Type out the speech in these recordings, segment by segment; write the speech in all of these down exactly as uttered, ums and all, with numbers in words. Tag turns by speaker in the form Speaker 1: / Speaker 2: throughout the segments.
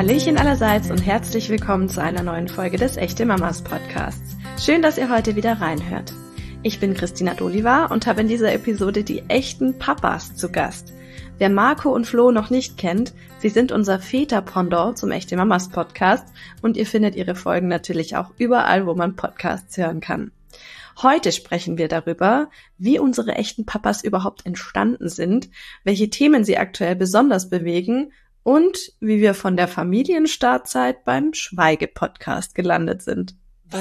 Speaker 1: Hallöchen allerseits und herzlich willkommen zu einer neuen Folge des Echte Mamas Podcasts. Schön, dass ihr heute wieder reinhört. Ich bin Christina Dolivar und habe in dieser Episode die echten Papas zu Gast. Wer Marco und Flo noch nicht kennt, sie sind unser Väter-Pendant zum Echte Mamas Podcast und ihr findet ihre Folgen natürlich auch überall, wo man Podcasts hören kann. Heute sprechen wir darüber, wie unsere echten Papas überhaupt entstanden sind, welche Themen sie aktuell besonders bewegen und wie wir von der Familienstartzeit beim Schweige-Podcast gelandet sind.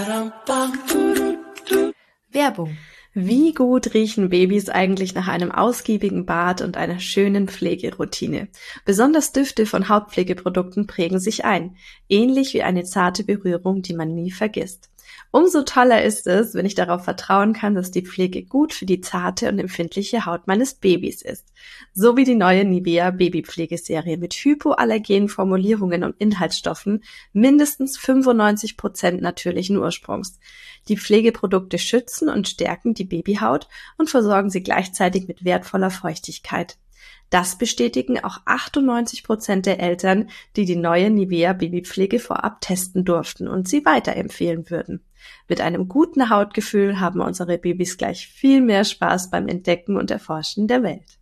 Speaker 1: Werbung. Wie gut riechen Babys eigentlich nach einem ausgiebigen Bad und einer schönen Pflegeroutine? Besonders Düfte von Hautpflegeprodukten prägen sich ein, ähnlich wie eine zarte Berührung, die man nie vergisst. Umso toller ist es, wenn ich darauf vertrauen kann, dass die Pflege gut für die zarte und empfindliche Haut meines Babys ist. So wie die neue Nivea Babypflegeserie mit hypoallergenen Formulierungen und Inhaltsstoffen mindestens fünfundneunzig Prozent natürlichen Ursprungs. Die Pflegeprodukte schützen und stärken die Babyhaut und versorgen sie gleichzeitig mit wertvoller Feuchtigkeit. Das bestätigen auch achtundneunzig Prozent der Eltern, die die neue Nivea Babypflege vorab testen durften und sie weiterempfehlen würden. Mit einem guten Hautgefühl haben unsere Babys gleich viel mehr Spaß beim Entdecken und Erforschen der Welt.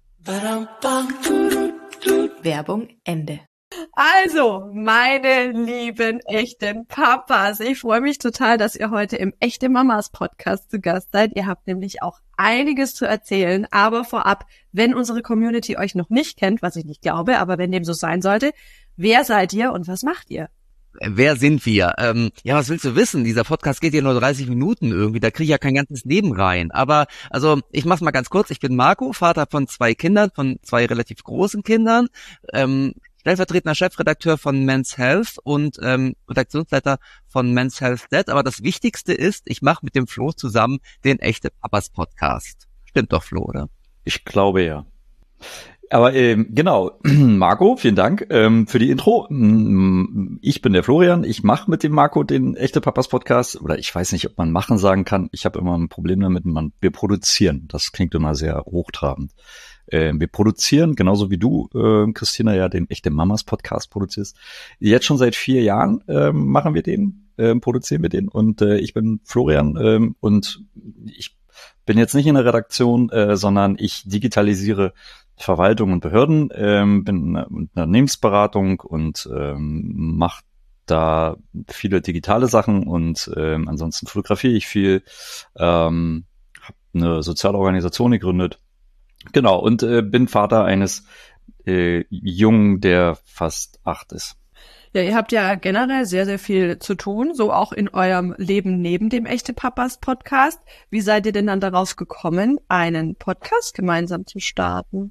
Speaker 1: Werbung Ende. Also, meine lieben echten Papas, ich freue mich total, dass ihr heute im Echte Mamas Podcast zu Gast seid. Ihr habt nämlich auch einiges zu erzählen, aber vorab, wenn unsere Community euch noch nicht kennt, was ich nicht glaube, aber wenn dem so sein sollte, wer seid ihr und was macht ihr?
Speaker 2: Wer sind wir? Ähm, ja, was willst du wissen? Dieser Podcast geht ja nur dreißig Minuten irgendwie, da kriege ich ja kein ganzes Leben rein. Aber also ich mach's mal ganz kurz. Ich bin Marco, Vater von zwei Kindern, von zwei relativ großen Kindern, ähm, stellvertretender Chefredakteur von Men's Health und ähm, Redaktionsleiter von Men's Health Dad. Aber das Wichtigste ist, ich mache mit dem Flo zusammen den Echte Papas Podcast. Stimmt doch, Flo, oder?
Speaker 3: Ich glaube ja. Aber ähm, genau, Marco, vielen Dank ähm, für die Intro. Ich bin der Florian, ich mache mit dem Marco den Echte Papas Podcast. Oder ich weiß nicht, ob man machen sagen kann. Ich habe immer ein Problem damit, man, wir produzieren. Das klingt immer sehr hochtrabend. Äh, wir produzieren, genauso wie du, äh, Christina, ja den Echte Mamas Podcast produzierst. Jetzt schon seit vier Jahren äh, machen wir den, äh, produzieren wir den. Und äh, ich bin Florian äh, und ich bin jetzt nicht in der Redaktion, äh, sondern ich digitalisiere Verwaltung und Behörden, ähm, bin in einer Unternehmensberatung und ähm, mache da viele digitale Sachen und ähm, ansonsten fotografiere ich viel, ähm, habe eine soziale Organisation gegründet. Genau, und äh, bin Vater eines äh, Jungen, der fast acht ist.
Speaker 1: Ja, ihr habt ja generell sehr, sehr viel zu tun, so auch in eurem Leben neben dem Echte Papas Podcast. Wie seid ihr denn dann darauf gekommen, einen Podcast gemeinsam zu starten?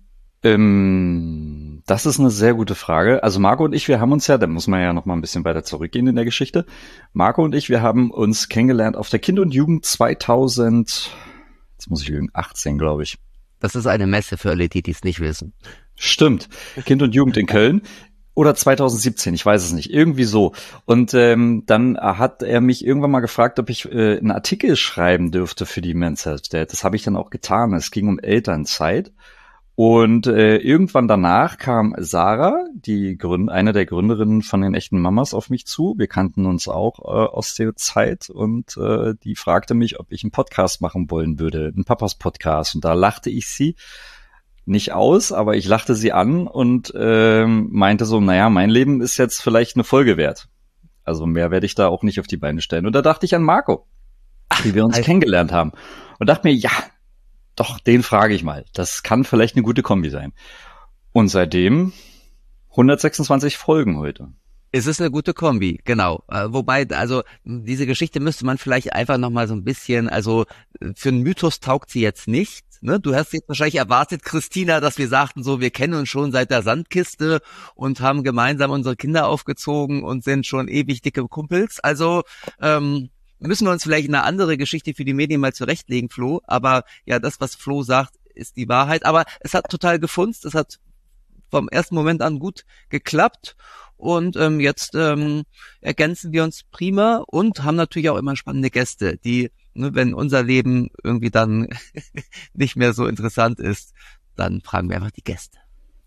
Speaker 3: Ähm, das ist eine sehr gute Frage. Also Marco und ich, wir haben uns ja, da muss man ja noch mal ein bisschen weiter zurückgehen in der Geschichte. Marco und ich, wir haben uns kennengelernt auf der Kind und Jugend zweitausend, jetzt muss ich lügen, achtzehn, glaube ich.
Speaker 2: Das ist eine Messe für alle, die es nicht wissen.
Speaker 3: Stimmt. Kind und Jugend in Köln. Oder zweitausendsiebzehn, ich weiß es nicht, irgendwie so. Und ähm, dann hat er mich irgendwann mal gefragt, ob ich äh, einen Artikel schreiben dürfte für die Men's Health Dad. Das habe ich dann auch getan. Es ging um Elternzeit. Und äh, irgendwann danach kam Sarah, die Gründ eine der Gründerinnen von den Echten Mamas, auf mich zu. Wir kannten uns auch äh, aus der Zeit und äh, die fragte mich, ob ich einen Podcast machen wollen würde, einen Papas-Podcast. Und da lachte ich sie nicht aus, aber ich lachte sie an und äh, meinte so, naja, mein Leben ist jetzt vielleicht eine Folge wert. Also mehr werde ich da auch nicht auf die Beine stellen. Und da dachte ich an Marco, wie wir uns Ach, kennengelernt haben. Und dachte mir, ja, doch, den frage ich mal. Das kann vielleicht eine gute Kombi sein. Und seitdem hundertsechsundzwanzig Folgen heute.
Speaker 2: Es ist eine gute Kombi, genau. Äh, wobei, also diese Geschichte müsste man vielleicht einfach nochmal so ein bisschen, also für einen Mythos taugt sie jetzt nicht. Ne? Du hast jetzt wahrscheinlich erwartet, Christina, dass wir sagten so, wir kennen uns schon seit der Sandkiste und haben gemeinsam unsere Kinder aufgezogen und sind schon ewig dicke Kumpels. Also ähm, müssen wir uns vielleicht eine andere Geschichte für die Medien mal zurechtlegen, Flo. Aber ja, das, was Flo sagt, ist die Wahrheit. Aber es hat total gefunzt. Es hat vom ersten Moment an gut geklappt. Und ähm, jetzt ähm, ergänzen wir uns prima und haben natürlich auch immer spannende Gäste, die, ne, wenn unser Leben irgendwie dann nicht mehr so interessant ist, dann fragen wir einfach die Gäste.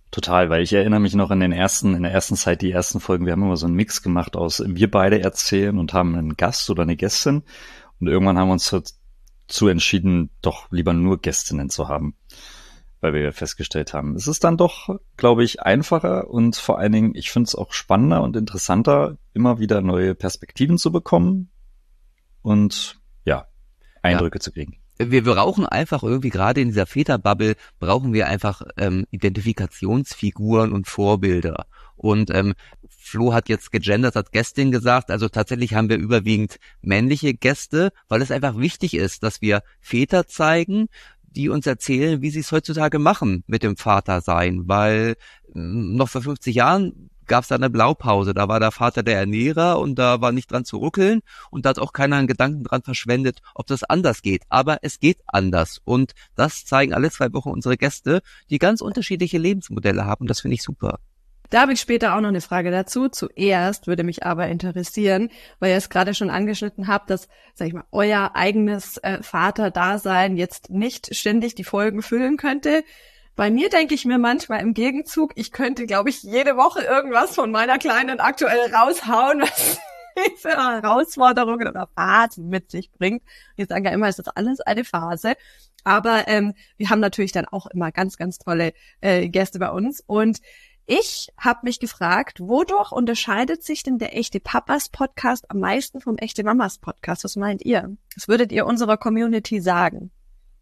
Speaker 3: Total, weil ich erinnere mich noch in den ersten, in der ersten Zeit, die ersten Folgen, wir haben immer so einen Mix gemacht aus wir beide erzählen und haben einen Gast oder eine Gästin. Und irgendwann haben wir uns dazu entschieden, doch lieber nur Gästinnen zu haben, weil wir festgestellt haben, es ist dann doch, glaube ich, einfacher und vor allen Dingen, ich finde es auch spannender und interessanter, immer wieder neue Perspektiven zu bekommen und ja, Eindrücke ja. zu kriegen.
Speaker 2: Wir brauchen einfach irgendwie, gerade in dieser Väterbubble, brauchen wir einfach ähm, Identifikationsfiguren und Vorbilder. Und ähm, Flo hat jetzt gegendert, hat Gästin gesagt, also tatsächlich haben wir überwiegend männliche Gäste, weil es einfach wichtig ist, dass wir Väter zeigen, die uns erzählen, wie sie es heutzutage machen mit dem Vatersein, weil ähm, noch vor fünfzig Jahren gab es da eine Blaupause, da war der Vater der Ernährer und da war nicht dran zu ruckeln und da hat auch keiner einen Gedanken dran verschwendet, ob das anders geht. Aber es geht anders und das zeigen alle zwei Wochen unsere Gäste, die ganz unterschiedliche Lebensmodelle haben. Das finde ich super.
Speaker 1: Da habe ich später auch noch eine Frage dazu. Zuerst würde mich aber interessieren, weil ihr es gerade schon angeschnitten habt, dass, sag ich mal, euer eigenes äh, Vaterdasein jetzt nicht ständig die Folgen füllen könnte. Bei mir denke ich mir manchmal im Gegenzug, ich könnte, glaube ich, jede Woche irgendwas von meiner Kleinen aktuell raushauen, was diese Herausforderungen oder Phasen mit sich bringt. Wir sagen ja immer, es ist alles eine Phase. Aber ähm, wir haben natürlich dann auch immer ganz, ganz tolle äh, Gäste bei uns. Und ich habe mich gefragt, wodurch unterscheidet sich denn der Echte Papas Podcast am meisten vom Echte Mamas Podcast? Was meint ihr? Was würdet ihr unserer Community sagen?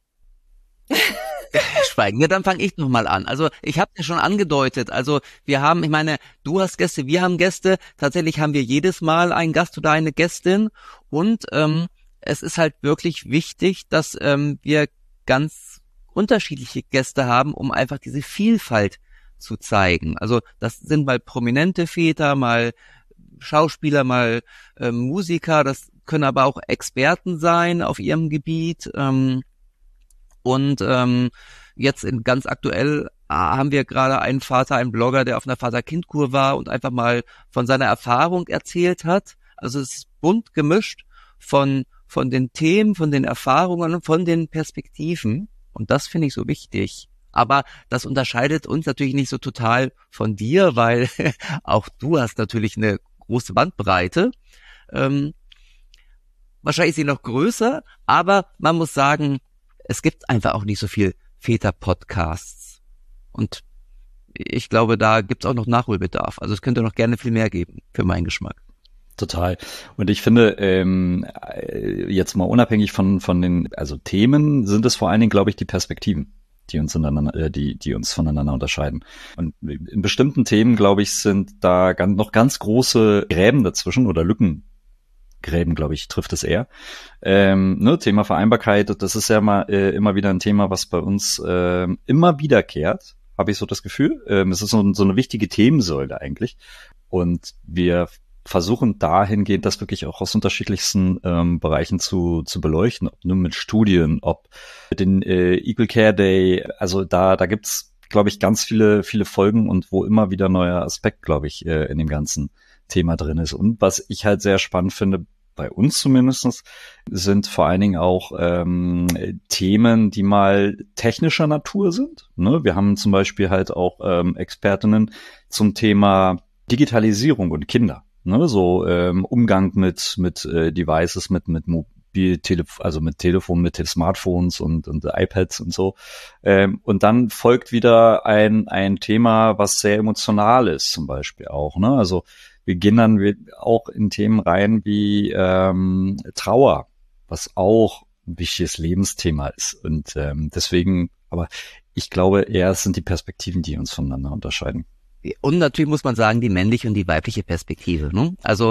Speaker 2: Schweigen. Ja, dann fange ich nochmal an. Also ich habe ja schon angedeutet, also wir haben, ich meine, du hast Gäste, wir haben Gäste, tatsächlich haben wir jedes Mal einen Gast oder eine Gästin und ähm, es ist halt wirklich wichtig, dass ähm, wir ganz unterschiedliche Gäste haben, um einfach diese Vielfalt zu zeigen. Also das sind mal prominente Väter, mal Schauspieler, mal äh, Musiker, das können aber auch Experten sein auf ihrem Gebiet, ähm, und ähm, jetzt in ganz aktuell haben wir gerade einen Vater, einen Blogger, der auf einer Vater-Kind-Kur war und einfach mal von seiner Erfahrung erzählt hat. Also es ist bunt gemischt von von den Themen, von den Erfahrungen und von den Perspektiven. Und das finde ich so wichtig. Aber das unterscheidet uns natürlich nicht so total von dir, weil auch du hast natürlich eine große Bandbreite. Ähm, wahrscheinlich ist sie noch größer, aber man muss sagen, es gibt einfach auch nicht so viel Väter-Podcasts. Und ich glaube, da gibt's auch noch Nachholbedarf. Also es könnte noch gerne viel mehr geben, für meinen Geschmack.
Speaker 3: Total. Und ich finde, ähm, jetzt mal unabhängig von von den also Themen, sind es vor allen Dingen, glaube ich, die Perspektiven, die uns voneinander, äh, die die uns voneinander unterscheiden. Und in bestimmten Themen, glaube ich, sind da ganz, noch ganz große Gräben dazwischen oder Lücken. Gräben, glaube ich, trifft es eher. Ähm, ne, Thema Vereinbarkeit, das ist ja mal äh, immer wieder ein Thema, was bei uns äh, immer wiederkehrt, habe ich so das Gefühl. Ähm, es ist so, so eine wichtige Themensäule eigentlich. Und wir versuchen dahingehend, das wirklich auch aus unterschiedlichsten ähm, Bereichen zu zu beleuchten, ob nur mit Studien, ob mit den äh, Equal Care Day. Also da da gibt's, glaube ich, ganz viele viele Folgen und wo immer wieder neuer Aspekt, glaube ich, äh, in dem ganzen Thema drin ist. Und was ich halt sehr spannend finde, bei uns zumindestens, sind vor allen Dingen auch ähm, Themen, die mal technischer Natur sind. Ne? Wir haben zum Beispiel halt auch ähm, Expertinnen zum Thema Digitalisierung und Kinder. Ne? So ähm, Umgang mit mit äh, Devices, mit mit Mobiltelefon, also mit Telefon, mit Smartphones und und iPads und so. Ähm, und dann folgt wieder ein ein Thema, was sehr emotional ist, zum Beispiel auch. Ne? Also wir gehen dann auch in Themen rein wie ähm, Trauer, was auch ein wichtiges Lebensthema ist. Und ähm, deswegen, aber ich glaube eher, es sind die Perspektiven, die uns voneinander unterscheiden.
Speaker 2: Und natürlich muss man sagen, die männliche und die weibliche Perspektive. Ne? Also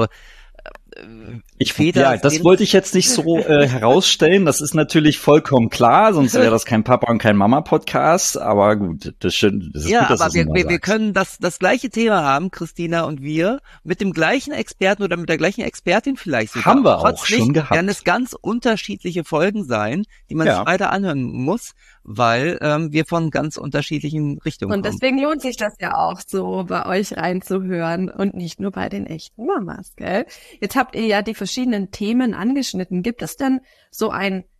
Speaker 3: Ich, ja, das wollte ich jetzt nicht so äh, herausstellen. Das ist natürlich vollkommen klar, sonst wäre das kein Papa- und kein Mama-Podcast. Aber gut, das, schön, das ist
Speaker 2: ja,
Speaker 3: gut, dass
Speaker 2: aber
Speaker 3: du es
Speaker 2: wir,
Speaker 3: mal
Speaker 2: wir, wir können das das gleiche Thema haben, Christina und wir, mit dem gleichen Experten oder mit der gleichen Expertin vielleicht sogar.
Speaker 3: Haben wir auch
Speaker 2: Trotzdem
Speaker 3: schon gehabt.
Speaker 2: werden es ganz unterschiedliche Folgen sein, die man
Speaker 3: Ja.
Speaker 2: sich weiter anhören muss, weil ähm, wir von ganz unterschiedlichen Richtungen
Speaker 1: Und
Speaker 2: kommen.
Speaker 1: deswegen lohnt sich das ja auch so, bei euch reinzuhören und nicht nur bei den echten Mamas, gell? Jetzt habt ihr ja die verschiedenen Themen angeschnitten. Gibt es denn so ein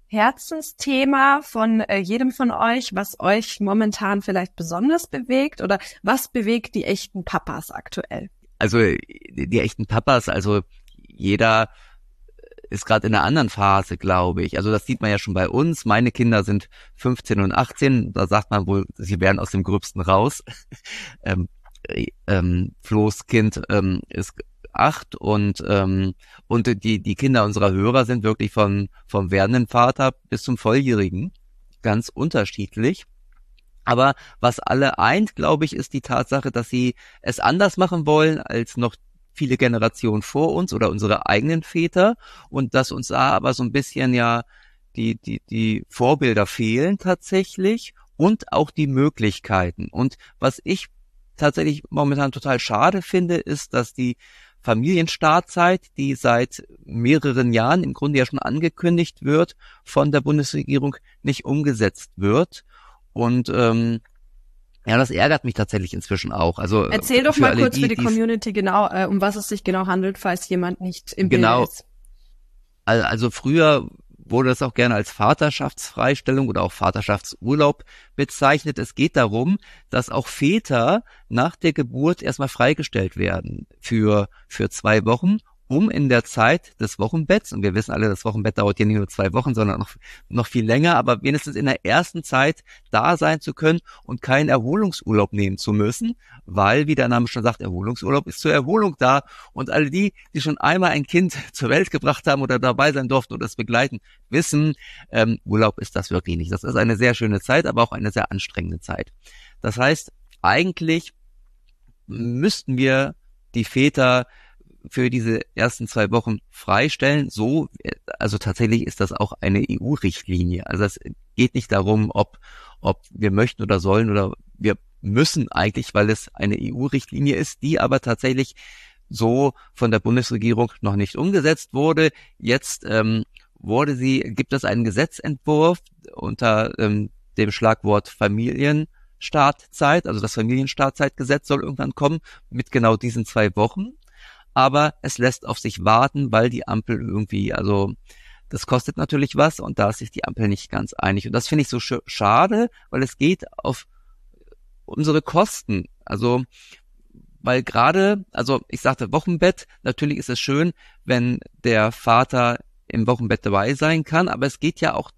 Speaker 1: Herzensthema von äh, jedem von euch, was euch momentan vielleicht besonders bewegt oder was bewegt die echten Papas aktuell?
Speaker 2: Also die, die echten Papas, also jeder ist gerade in einer anderen Phase, glaube ich. Also das sieht man ja schon bei uns. Meine Kinder sind fünfzehn und achtzehn. Da sagt man wohl, sie werden aus dem Gröbsten raus. ähm, ähm, Flo's Kind ähm, ist acht und ähm, und die die Kinder unserer Hörer sind wirklich von vom werdenden Vater bis zum Volljährigen ganz unterschiedlich. Aber was alle eint, glaube ich, ist die Tatsache, dass sie es anders machen wollen als noch viele Generationen vor uns oder unsere eigenen Väter und dass uns da aber so ein bisschen ja die die die Vorbilder fehlen tatsächlich und auch die Möglichkeiten. Und was ich tatsächlich momentan total schade finde, ist, dass die Familienstartzeit, die seit mehreren Jahren im Grunde ja schon angekündigt wird, von der Bundesregierung nicht umgesetzt wird. Und ähm, ja, das ärgert mich tatsächlich inzwischen auch. Also
Speaker 1: erzähl doch
Speaker 2: für
Speaker 1: mal
Speaker 2: alle
Speaker 1: kurz
Speaker 2: die,
Speaker 1: für die
Speaker 2: die's-
Speaker 1: Community genau, äh, um was es sich genau handelt, falls jemand nicht im
Speaker 2: Genau.
Speaker 1: Bilde ist.
Speaker 2: Al- Also früher wurde das auch gerne als Vaterschaftsfreistellung oder auch Vaterschaftsurlaub bezeichnet. Es geht darum, dass auch Väter nach der Geburt erstmal freigestellt werden für für zwei Wochen, um in der Zeit des Wochenbetts, und wir wissen alle, das Wochenbett dauert ja nicht nur zwei Wochen, sondern noch noch viel länger, aber wenigstens in der ersten Zeit da sein zu können und keinen Erholungsurlaub nehmen zu müssen, weil, wie der Name schon sagt, Erholungsurlaub ist zur Erholung da. Und alle die, die schon einmal ein Kind zur Welt gebracht haben oder dabei sein durften oder es begleiten, wissen, ähm, Urlaub ist das wirklich nicht. Das ist eine sehr schöne Zeit, aber auch eine sehr anstrengende Zeit. Das heißt, eigentlich müssten wir die Väter für diese ersten zwei Wochen freistellen. So, also tatsächlich ist das auch eine E U-Richtlinie. Also es geht nicht darum, ob ob wir möchten oder sollen oder wir müssen eigentlich, weil es eine E U-Richtlinie ist, die aber tatsächlich so von der Bundesregierung noch nicht umgesetzt wurde. Jetzt ähm, wurde sie, gibt es einen Gesetzentwurf unter ähm, dem Schlagwort Familienstartzeit, also das Familienstartzeitgesetz soll irgendwann kommen mit genau diesen zwei Wochen. Aber es lässt auf sich warten, weil die Ampel irgendwie, also das kostet natürlich was und da ist sich die Ampel nicht ganz einig. Und das finde ich so sch- schade, weil es geht auf unsere Kosten. Also, weil gerade, also ich sagte Wochenbett, natürlich ist es schön, wenn der Vater im Wochenbett dabei sein kann, aber es geht ja auch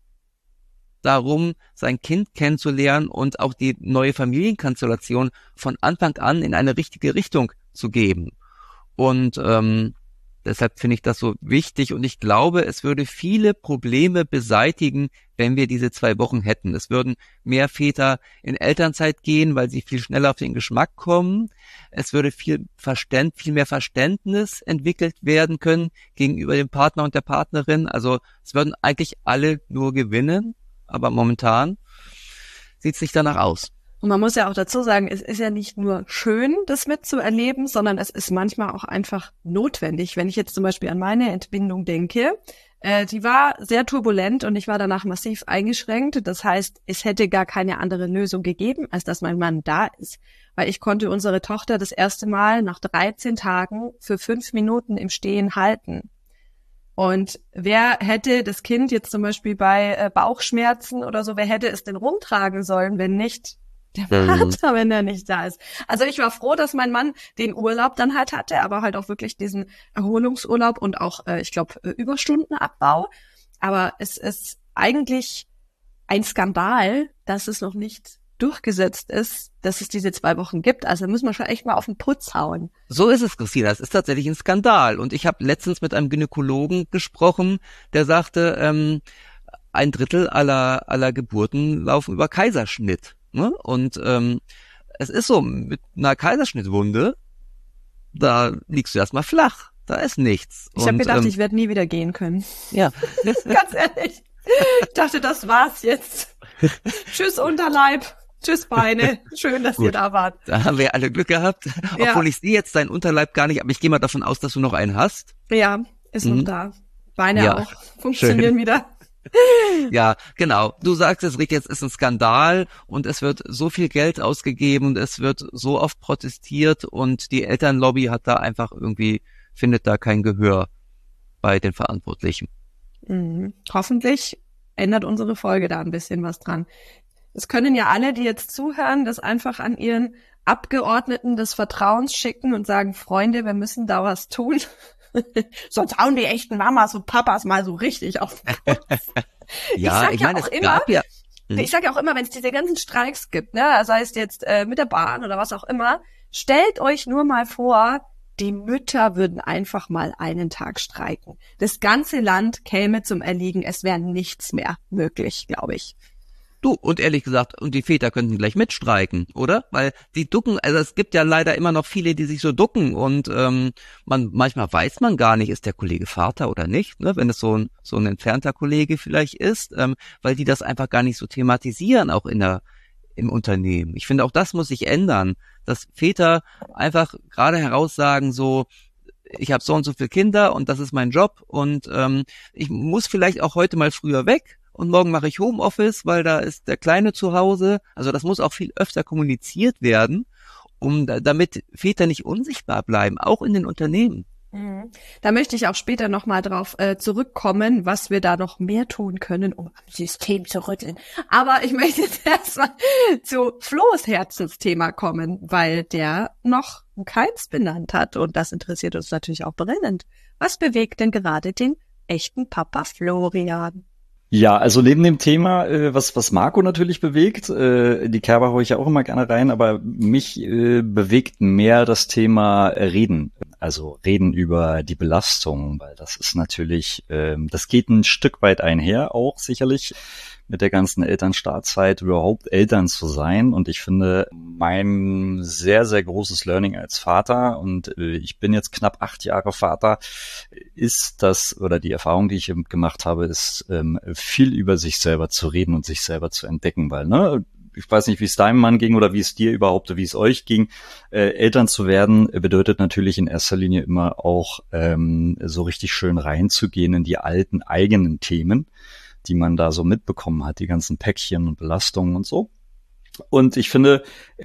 Speaker 2: darum, sein Kind kennenzulernen und auch die neue Familienkonstellation von Anfang an in eine richtige Richtung zu geben. Und ähm, deshalb finde ich das so wichtig und ich glaube, es würde viele Probleme beseitigen, wenn wir diese zwei Wochen hätten. Es würden mehr Väter in Elternzeit gehen, weil sie viel schneller auf den Geschmack kommen. Es würde viel Verständ, viel mehr Verständnis entwickelt werden können gegenüber dem Partner und der Partnerin. Also es würden eigentlich alle nur gewinnen, aber momentan sieht es nicht danach aus.
Speaker 1: Und man muss ja auch dazu sagen, es ist ja nicht nur schön, das mitzuerleben, sondern es ist manchmal auch einfach notwendig. Wenn ich jetzt zum Beispiel an meine Entbindung denke, äh, die war sehr turbulent und ich war danach massiv eingeschränkt. Das heißt, es hätte gar keine andere Lösung gegeben, als dass mein Mann da ist. Weil ich konnte unsere Tochter das erste Mal nach dreizehn Tagen für fünf Minuten im Stehen halten. Und wer hätte das Kind jetzt zum Beispiel bei äh, Bauchschmerzen oder so, wer hätte es denn rumtragen sollen, wenn nicht der Vater, wenn er nicht da ist. Also ich war froh, dass mein Mann den Urlaub dann halt hatte, aber halt auch wirklich diesen Erholungsurlaub und auch, äh, ich glaube, äh, Überstundenabbau. Aber es ist eigentlich ein Skandal, dass es noch nicht durchgesetzt ist, dass es diese zwei Wochen gibt. Also müssen wir schon echt mal auf den Putz hauen.
Speaker 2: So ist es, Christina. Es ist tatsächlich ein Skandal. Und ich habe letztens mit einem Gynäkologen gesprochen, der sagte, ähm, ein Drittel aller aller Geburten laufen über Kaiserschnitt. Ne? Und ähm, es ist so, mit einer Kaiserschnittwunde, da liegst du erstmal flach. Da ist nichts.
Speaker 1: Ich habe gedacht,
Speaker 2: ähm,
Speaker 1: ich werde nie wieder gehen können.
Speaker 2: Ja.
Speaker 1: Ganz ehrlich. Ich dachte, das war's jetzt. Tschüss Unterleib. Tschüss Beine. Schön, dass
Speaker 2: Gut.
Speaker 1: ihr da wart.
Speaker 2: Da haben wir alle Glück gehabt.
Speaker 1: Ja.
Speaker 2: Obwohl ich sehe jetzt deinen Unterleib gar nicht, aber ich gehe mal davon aus, dass du noch einen hast.
Speaker 1: Ja, ist
Speaker 2: Mhm.
Speaker 1: noch da. Beine
Speaker 2: Ja,
Speaker 1: auch. Funktionieren
Speaker 2: schön.
Speaker 1: wieder.
Speaker 2: Ja, genau. Du sagst es richtig, jetzt ist ein Skandal und es wird so viel Geld ausgegeben und es wird so oft protestiert und die Elternlobby hat da einfach irgendwie, findet da kein Gehör bei den Verantwortlichen.
Speaker 1: Mhm. Hoffentlich
Speaker 4: ändert unsere Folge da ein bisschen was dran. Es können ja alle, die jetzt zuhören, das einfach an ihren Abgeordneten des Vertrauens schicken und sagen, Freunde, wir müssen da was tun. Sonst hauen die echten Mamas und Papas mal so richtig auf den Kopf.
Speaker 2: Ja, ich, ich meine, ja es immer, gab ja...
Speaker 4: Ich sage ja auch immer, wenn es diese ganzen Streiks gibt, ne, sei es jetzt äh, mit der Bahn oder was auch immer, stellt euch nur mal vor, die Mütter würden einfach mal einen Tag streiken. Das ganze Land käme zum Erliegen, es wäre nichts mehr möglich, glaube ich.
Speaker 2: Du, und ehrlich gesagt, und die Väter könnten gleich mitstreiken, oder? Weil die ducken, also es gibt ja leider immer noch viele, die sich so ducken und ähm, man manchmal weiß man gar nicht, ist der Kollege Vater oder nicht, ne? Wenn es so ein so ein entfernter Kollege vielleicht ist, ähm, weil die das einfach gar nicht so thematisieren, auch in der im Unternehmen. Ich finde, auch das muss sich ändern, dass Väter einfach gerade heraus sagen, so, ich habe so und so viele Kinder und das ist mein Job und ähm, ich muss vielleicht auch heute mal früher weg. Und morgen mache ich Homeoffice, weil da ist der Kleine zu Hause. Also das muss auch viel öfter kommuniziert werden, um damit Väter nicht unsichtbar bleiben, auch in den Unternehmen.
Speaker 4: Mhm. Da möchte ich auch später nochmal drauf äh, zurückkommen, was wir da noch mehr tun können, um am System zu rütteln. Aber ich möchte jetzt erstmal zu Flo's Herzensthema kommen, weil der noch keins benannt hat. Und das interessiert uns natürlich auch brennend. Was bewegt denn gerade den echten Papa Florian?
Speaker 3: Ja, also neben dem Thema, äh, was was Marco natürlich bewegt, äh, die Kerber hole ich ja auch immer gerne rein, aber mich äh, bewegt mehr das Thema Reden, also Reden über die Belastung, weil das ist natürlich, äh, das geht ein Stück weit einher, auch sicherlich mit der ganzen Elternstartzeit überhaupt Eltern zu sein. Und ich finde, mein sehr, sehr großes Learning als Vater, und äh, ich bin jetzt knapp acht Jahre Vater, ist das, oder die Erfahrung, die ich gemacht habe, ist ähm, viel über sich selber zu reden und sich selber zu entdecken, weil, ne, ich weiß nicht, wie es deinem Mann ging oder wie es dir überhaupt, wie es euch ging. Äh, Eltern zu werden bedeutet natürlich in erster Linie immer auch ähm, so richtig schön reinzugehen in die alten eigenen Themen, die man da so mitbekommen hat, die ganzen Päckchen und Belastungen und so. Und ich finde,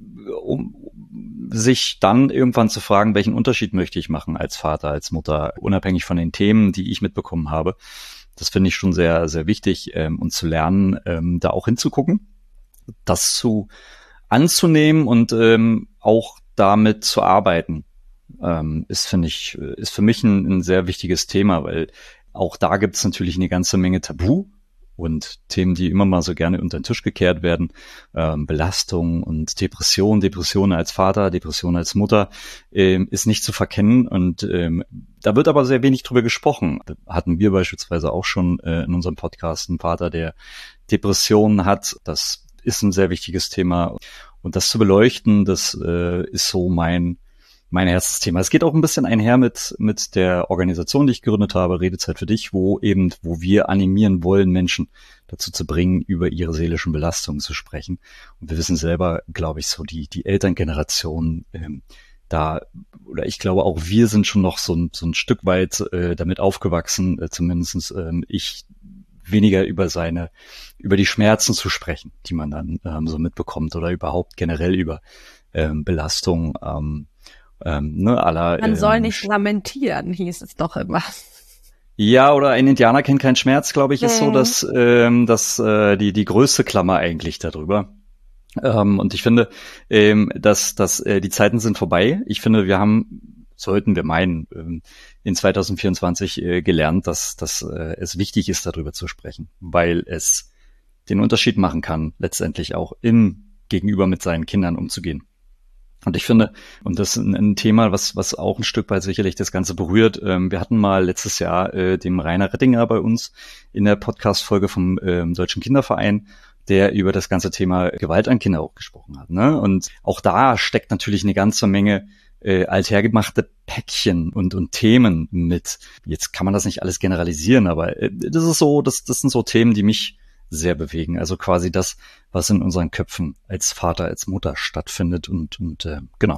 Speaker 3: um sich dann irgendwann zu fragen, welchen Unterschied möchte ich machen als Vater, als Mutter, unabhängig von den Themen, die ich mitbekommen habe, das finde ich schon sehr, sehr wichtig, ähm, und zu lernen, ähm, da auch hinzugucken, das zu anzunehmen und ähm, auch damit zu arbeiten, ähm, ist, finde ich, ist für mich ein, ein sehr wichtiges Thema, weil auch da gibt es natürlich eine ganze Menge Tabu und Themen, die immer mal so gerne unter den Tisch gekehrt werden, ähm, Belastung und Depression, Depression als Vater, Depression als Mutter, ähm, ist nicht zu verkennen und ähm, da wird aber sehr wenig drüber gesprochen. Da hatten wir beispielsweise auch schon äh, in unserem Podcast einen Vater, der Depressionen hat. Das ist ein sehr wichtiges Thema und das zu beleuchten, das äh, ist so mein mein Herzensthema. Es geht auch ein bisschen einher mit mit der Organisation, die ich gegründet habe, Redezeit für dich, wo eben, wo wir animieren wollen, Menschen dazu zu bringen, über ihre seelischen Belastungen zu sprechen. Und wir wissen selber, glaube ich, so die die Elterngeneration, ähm, da, oder ich glaube auch wir sind schon noch so ein, so ein Stück weit äh, damit aufgewachsen, äh, zumindest ähm, ich, weniger über seine, über die Schmerzen zu sprechen, die man dann ähm, so mitbekommt oder überhaupt generell über ähm, Belastung. Ähm, Ähm, ne, aller,
Speaker 4: Man
Speaker 3: ähm,
Speaker 4: soll nicht lamentieren, hieß es doch immer.
Speaker 3: Ja, oder ein Indianer kennt keinen Schmerz, glaube ich, ist
Speaker 4: mhm.
Speaker 3: so, dass ähm, dass äh, die die größte Klammer eigentlich darüber. Ähm, und ich finde, ähm, dass dass äh, die Zeiten sind vorbei. Ich finde, wir haben, sollten wir meinen, ähm, in zwanzig vierundzwanzig äh, gelernt, dass dass äh, es wichtig ist, darüber zu sprechen, weil es den Unterschied machen kann, letztendlich auch im Gegenüber mit seinen Kindern umzugehen. Und ich finde, und das ist ein, ein Thema, was was auch ein Stück weit sicherlich das Ganze berührt. Ähm, wir hatten mal letztes Jahr äh, den Rainer Rettinger bei uns in der Podcast-Folge vom ähm, Deutschen Kinderverein, der über das ganze Thema Gewalt an Kinder auch gesprochen hat. Ne? Und auch da steckt natürlich eine ganze Menge äh, althergemachte Päckchen und und Themen mit. Jetzt kann man das nicht alles generalisieren, aber äh, das ist so, das das sind so Themen, die mich sehr bewegen. Also quasi das, was in unseren Köpfen als Vater, als Mutter stattfindet und und äh, genau.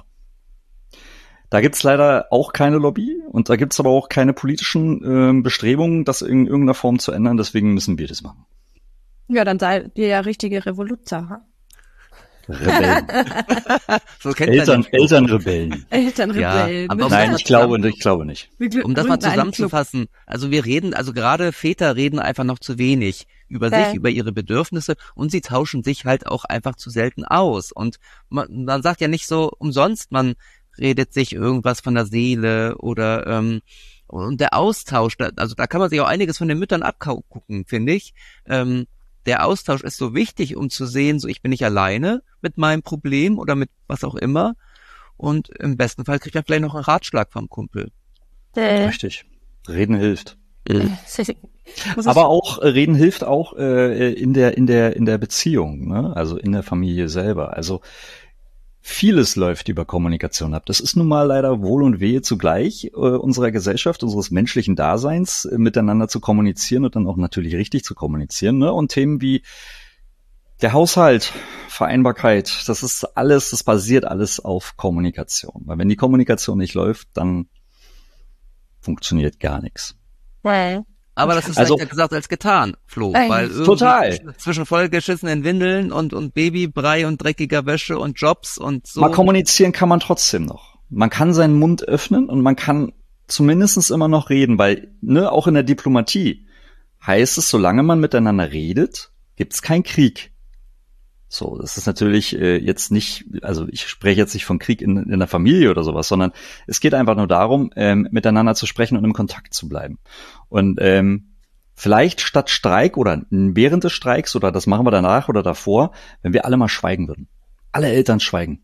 Speaker 3: Da gibt's leider auch keine Lobby und da gibt's aber auch keine politischen äh, Bestrebungen, das in irgendeiner Form zu ändern. Deswegen müssen wir das machen.
Speaker 4: Ja, dann seid ihr ja richtige Revoluzer. Ha?
Speaker 3: Rebellen.
Speaker 2: So kennt
Speaker 3: Eltern,
Speaker 2: man den Spruch.
Speaker 3: Elternrebellen.
Speaker 4: Elternrebellen.
Speaker 2: Ja, aber um
Speaker 3: Nein,
Speaker 2: das
Speaker 3: ich
Speaker 2: mal
Speaker 3: glaube,
Speaker 2: zusammen-
Speaker 3: ich glaube nicht.
Speaker 4: Wir
Speaker 2: Um das mal
Speaker 4: gründen einen Club.
Speaker 2: zusammenzufassen, also wir reden, also gerade Väter reden einfach noch zu wenig über
Speaker 4: Ja.
Speaker 2: sich, über ihre Bedürfnisse und sie tauschen sich halt auch einfach zu selten aus. Und man, man sagt ja nicht so umsonst, man redet sich irgendwas von der Seele oder ähm, und der Austausch, da, also da kann man sich auch einiges von den Müttern abgucken, finde ich. Ähm, der Austausch ist so wichtig, um zu sehen, so ich bin nicht alleine mit meinem Problem oder mit was auch immer. Und im besten Fall kriegt man vielleicht noch einen Ratschlag vom Kumpel.
Speaker 4: Äh,
Speaker 3: Richtig. Reden hilft.
Speaker 4: muss es-
Speaker 3: Aber auch äh, reden hilft auch äh, in der in der in der Beziehung, ne? Also in der Familie selber. Also vieles läuft über Kommunikation ab. Das ist nun mal leider Wohl und Wehe zugleich äh, unserer Gesellschaft, unseres menschlichen Daseins, äh, miteinander zu kommunizieren und dann auch natürlich richtig zu kommunizieren. Ne? Und Themen wie der Haushalt, Vereinbarkeit, das ist alles, das basiert alles auf Kommunikation. Weil wenn die Kommunikation nicht läuft, dann funktioniert gar nichts.
Speaker 4: Äh,
Speaker 2: Aber das ist
Speaker 3: Also-
Speaker 2: leichter gesagt als getan, Flo.
Speaker 4: Ey,
Speaker 2: Weil irgendwie
Speaker 3: total.
Speaker 2: zwischen- zwischen vollgeschissenen Windeln und, und Babybrei und dreckiger Wäsche und Jobs und so.
Speaker 3: Mal kommunizieren kann man trotzdem noch. Man kann seinen Mund öffnen und man kann zumindest immer noch reden, weil, ne, auch in der Diplomatie heißt es, solange man miteinander redet, gibt's keinen Krieg. So, das ist natürlich äh, jetzt nicht, also ich spreche jetzt nicht von Krieg in, in der Familie oder sowas, sondern es geht einfach nur darum, ähm, miteinander zu sprechen und im Kontakt zu bleiben. Und ähm, vielleicht statt Streik oder während des Streiks oder das machen wir danach oder davor, wenn wir alle mal schweigen würden. Alle Eltern schweigen.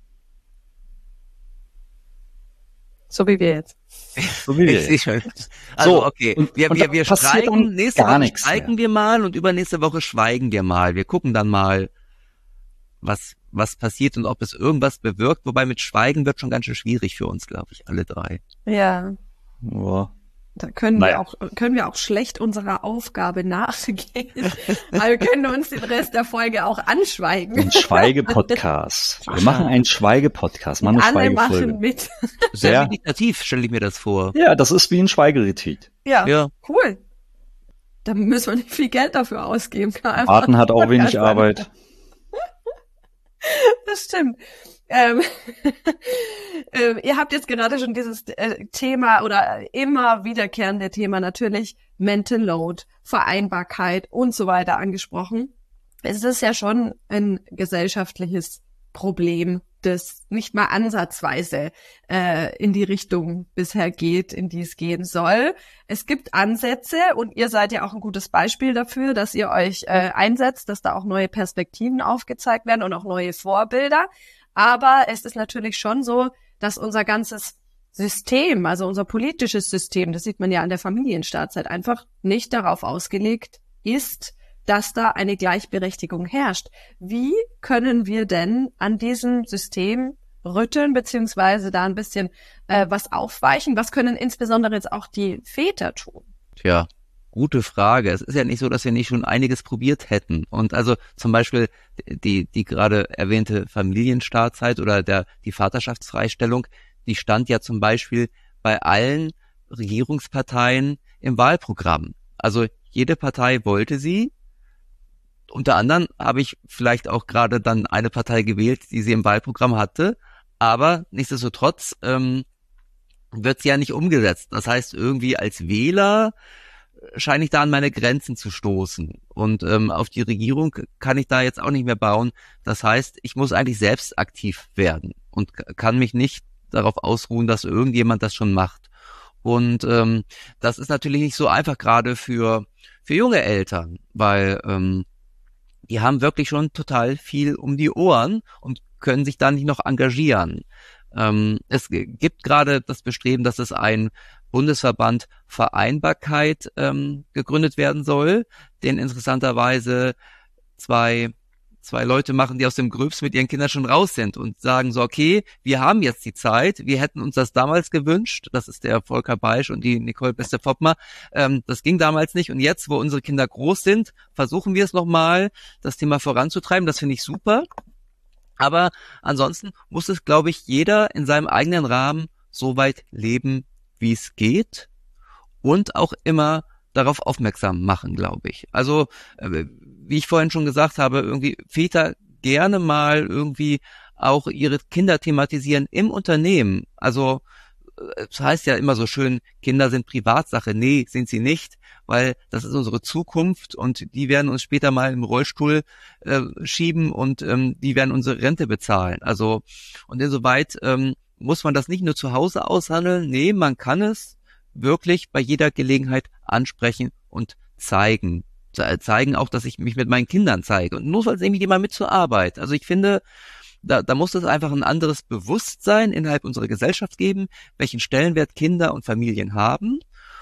Speaker 4: so wie wir jetzt.
Speaker 3: So wie wir
Speaker 2: Ich sehe schon. Also
Speaker 3: So,
Speaker 2: okay,
Speaker 3: und-
Speaker 2: wir,
Speaker 3: und
Speaker 2: wir,
Speaker 3: da
Speaker 2: wir
Speaker 3: passiert
Speaker 2: streiken,
Speaker 3: dann
Speaker 2: nächste
Speaker 3: gar
Speaker 2: Woche
Speaker 3: nichts
Speaker 2: streiken wir mal und übernächste Woche schweigen wir mal. Wir gucken dann mal, was was passiert und ob es irgendwas bewirkt. Wobei mit Schweigen wird schon ganz schön schwierig für uns, glaube ich, alle drei.
Speaker 4: Ja.
Speaker 3: Ja.
Speaker 4: Da können
Speaker 3: Naja.
Speaker 4: wir auch, können wir auch schlecht unserer Aufgabe nachgehen. Aber wir können uns den Rest der Folge auch anschweigen.
Speaker 3: Ein Schweigepodcast. Wir machen einen Schweigepodcast, machen eine
Speaker 4: Alle machen
Speaker 3: Schweigefolge.
Speaker 4: mit.
Speaker 2: Sehr
Speaker 3: Ja.
Speaker 2: meditativ stelle ich mir das vor.
Speaker 3: Ja, das ist wie ein Schweigeretreat.
Speaker 4: Ja,
Speaker 2: Ja.
Speaker 4: cool. Da müssen wir nicht viel Geld dafür ausgeben. Kann einfach-
Speaker 3: Arten hat auch wenig
Speaker 4: Podcast
Speaker 3: Arbeit.
Speaker 4: Das stimmt. Ähm, äh, ihr habt jetzt gerade schon dieses äh, Thema oder immer wiederkehrende Thema natürlich Mental Load, Vereinbarkeit und so weiter angesprochen. Es ist ja schon ein gesellschaftliches Problem, das nicht mal ansatzweise äh, in die Richtung bisher geht, in die es gehen soll. Es gibt Ansätze und ihr seid ja auch ein gutes Beispiel dafür, dass ihr euch äh, einsetzt, dass da auch neue Perspektiven aufgezeigt werden und auch neue Vorbilder. Aber es ist natürlich schon so, dass unser ganzes System, also unser politisches System, das sieht man ja an der Familienstaatzeit, einfach nicht darauf ausgelegt ist, dass da eine Gleichberechtigung herrscht. Wie können wir denn an diesem System rütteln, beziehungsweise da ein bisschen äh, was aufweichen? Was können insbesondere jetzt auch die Väter tun?
Speaker 2: Tja, gute Frage. Es ist ja nicht so, dass wir nicht schon einiges probiert hätten. Und also zum Beispiel die die gerade erwähnte Familienstartzeit oder der die Vaterschaftsfreistellung, die stand ja zum Beispiel bei allen Regierungsparteien im Wahlprogramm. Also jede Partei wollte sie. Unter anderem habe ich vielleicht auch gerade dann eine Partei gewählt, die sie im Wahlprogramm hatte. Aber nichtsdestotrotz ähm, wird sie ja nicht umgesetzt. Das heißt, irgendwie als Wähler scheine ich da an meine Grenzen zu stoßen. Und ähm, auf die Regierung kann ich da jetzt auch nicht mehr bauen. Das heißt, ich muss eigentlich selbst aktiv werden und k- kann mich nicht darauf ausruhen, dass irgendjemand das schon macht. Und ähm, das ist natürlich nicht so einfach, gerade für für junge Eltern, weil ähm, die haben wirklich schon total viel um die Ohren und können sich da nicht noch engagieren. Ähm, es g- gibt gerade das Bestreben, dass es ein Bundesverband Vereinbarkeit ähm, gegründet werden soll, den interessanterweise zwei zwei Leute machen, die aus dem Gröbsten mit ihren Kindern schon raus sind und sagen so, okay, wir haben jetzt die Zeit, wir hätten uns das damals gewünscht, das ist der Volker Beisch und die Nicole Beste-Poppmer, ähm, das ging damals nicht und jetzt, wo unsere Kinder groß sind, versuchen wir es nochmal, das Thema voranzutreiben, das finde ich super, aber ansonsten muss es, glaube ich, jeder in seinem eigenen Rahmen so weit leben, wie es geht und auch immer darauf aufmerksam machen, glaube ich. Also, äh, wie ich vorhin schon gesagt habe, irgendwie Väter gerne mal irgendwie auch ihre Kinder thematisieren im Unternehmen. Also es heißt ja immer so schön, Kinder sind Privatsache. Nee, sind sie nicht, weil das ist unsere Zukunft und die werden uns später mal im Rollstuhl äh, schieben und ähm, die werden unsere Rente bezahlen. Also und insoweit ähm, muss man das nicht nur zu Hause aushandeln. Nee, man kann es wirklich bei jeder Gelegenheit ansprechen und zeigen. Ze- zeigen auch, dass ich mich mit meinen Kindern zeige. Und nur als irgendwie mal mit zur Arbeit. Also ich finde, Da, da muss es einfach ein anderes Bewusstsein innerhalb unserer Gesellschaft geben, welchen Stellenwert Kinder und Familien haben.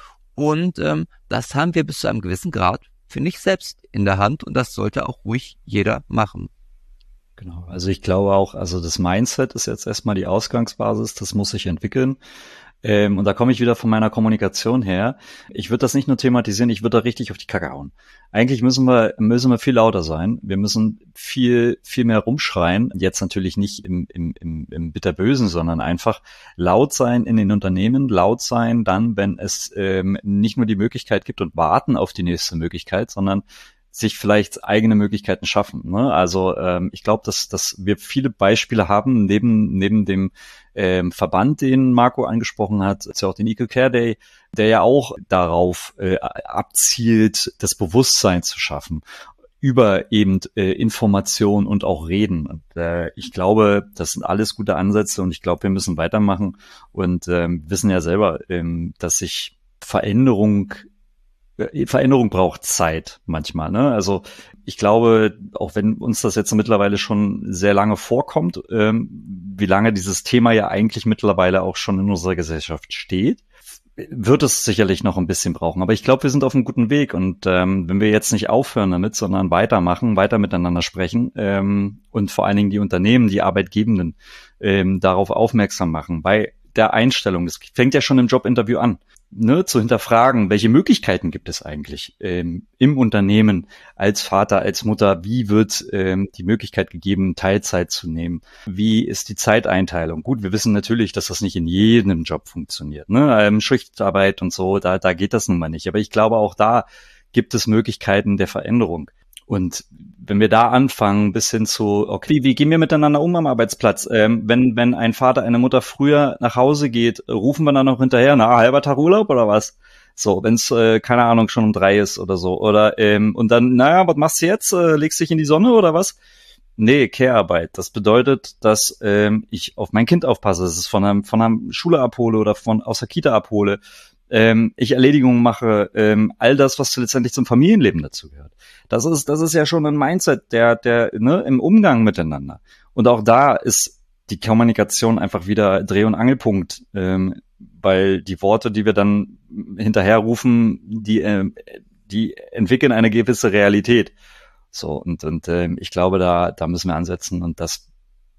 Speaker 2: Und ähm, das haben wir bis zu einem gewissen Grad, finde ich, selbst in der Hand. Und das sollte auch ruhig jeder machen.
Speaker 3: Genau. Also ich glaube auch, also das Mindset ist jetzt erstmal die Ausgangsbasis, das muss sich entwickeln. Ähm, und da komme ich wieder von meiner Kommunikation her. Ich würde das nicht nur thematisieren, ich würde da richtig auf die Kacke hauen. Eigentlich müssen wir, müssen wir viel lauter sein. Wir müssen viel, viel mehr rumschreien. Jetzt natürlich nicht im, im, im, im Bitterbösen, sondern einfach laut sein in den Unternehmen, laut sein dann, wenn es ähm, nicht nur die Möglichkeit gibt und warten auf die nächste Möglichkeit, sondern sich vielleicht eigene Möglichkeiten schaffen. Ne? Also ähm, ich glaube, dass, dass wir viele Beispiele haben, neben neben dem ähm, Verband, den Marco angesprochen hat, ist ja auch den Equal Care Day, der ja auch darauf äh, abzielt, das Bewusstsein zu schaffen über eben äh, Information und auch Reden. Und, äh, ich glaube, das sind alles gute Ansätze und ich glaube, wir müssen weitermachen und ähm, wissen ja selber, ähm, dass sich Veränderung Veränderung braucht Zeit manchmal, ne? Also ich glaube, auch wenn uns das jetzt mittlerweile schon sehr lange vorkommt, ähm, wie lange dieses Thema ja eigentlich mittlerweile auch schon in unserer Gesellschaft steht, wird es sicherlich noch ein bisschen brauchen. Aber ich glaube, wir sind auf einem guten Weg und ähm, wenn wir jetzt nicht aufhören damit, sondern weitermachen, weiter miteinander sprechen ähm, und vor allen Dingen die Unternehmen, die Arbeitgebenden ähm, darauf aufmerksam machen, bei der Einstellung, das fängt ja schon im Jobinterview an, ne, zu hinterfragen, welche Möglichkeiten gibt es eigentlich ähm, im Unternehmen als Vater, als Mutter, wie wird ähm, die Möglichkeit gegeben, Teilzeit zu nehmen, wie ist die Zeiteinteilung? Gut, wir wissen natürlich, dass das nicht in jedem Job funktioniert, ne, ähm, Schichtarbeit und so, da, da geht das nun mal nicht, aber ich glaube, auch da gibt es Möglichkeiten der Veränderung. Und wenn wir da anfangen, bis hin zu, okay, wie gehen wir miteinander um am Arbeitsplatz? Ähm, wenn wenn ein Vater, eine Mutter früher nach Hause geht, rufen wir dann noch hinterher, na, halber Tag Urlaub oder was? So, wenn es, äh, keine Ahnung, schon um drei ist oder so. Oder ähm, und dann, naja, was machst du jetzt? Äh, legst dich in die Sonne oder was? Nee, Care-Arbeit. Das bedeutet, dass ähm, ich auf mein Kind aufpasse, dass es von einer, von einer Schule abhole oder von aus der Kita abhole. Ähm, ich Erledigungen mache, ähm, all das, was letztendlich zum Familienleben dazu gehört. Das ist, das ist ja schon ein Mindset, der, der, ne, im Umgang miteinander. Und auch da ist die Kommunikation einfach wieder Dreh- und Angelpunkt, ähm, weil die Worte, die wir dann hinterherrufen, die, äh, die entwickeln eine gewisse Realität. So, und, und, ähm, ich glaube, da, da müssen wir ansetzen und das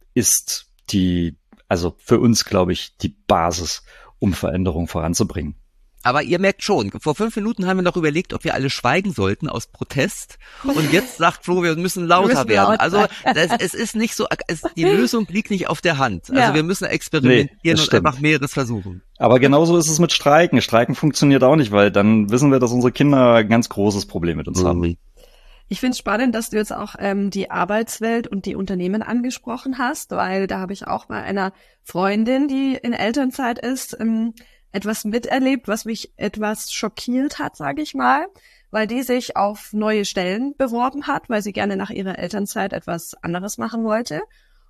Speaker 3: ist die, also für uns, glaube ich, die Basis, um Veränderung voranzubringen.
Speaker 2: Aber ihr merkt schon, vor fünf Minuten haben wir noch überlegt, ob wir alle schweigen sollten aus Protest. Und jetzt sagt Flo, wir müssen lauter wir müssen werden. Laut also das, es ist nicht so, es, die Lösung liegt nicht auf der Hand. Also ja. wir müssen experimentieren nee, und stimmt. einfach mehreres versuchen.
Speaker 3: Aber genauso ist es mit Streiken. Streiken funktioniert auch nicht, weil dann wissen wir, dass unsere Kinder ein ganz großes Problem mit uns mhm. haben.
Speaker 4: Ich finde es spannend, dass du jetzt auch ähm, die Arbeitswelt und die Unternehmen angesprochen hast, weil da habe ich auch bei einer Freundin, die in Elternzeit ist, ähm, etwas miterlebt, was mich etwas schockiert hat, sage ich mal, weil die sich auf neue Stellen beworben hat, weil sie gerne nach ihrer Elternzeit etwas anderes machen wollte.